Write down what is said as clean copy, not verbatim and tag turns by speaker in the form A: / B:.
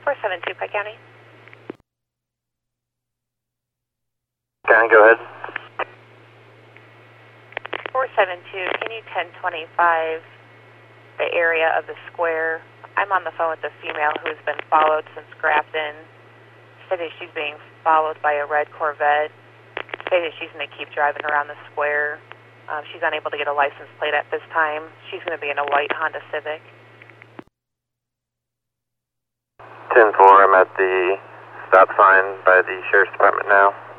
A: 472 Pike County.
B: County, go ahead.
A: 472, can you 1025 the area of the square? I'm on the phone with a female who's been followed since Grafton. Stated she's being followed by a red Corvette. Stated she's going to keep driving around the square. She's unable to get a license plate at this time. She's going to be in a white Honda Civic.
B: 10-4, I'm at the stop sign by the Sheriff's Department now.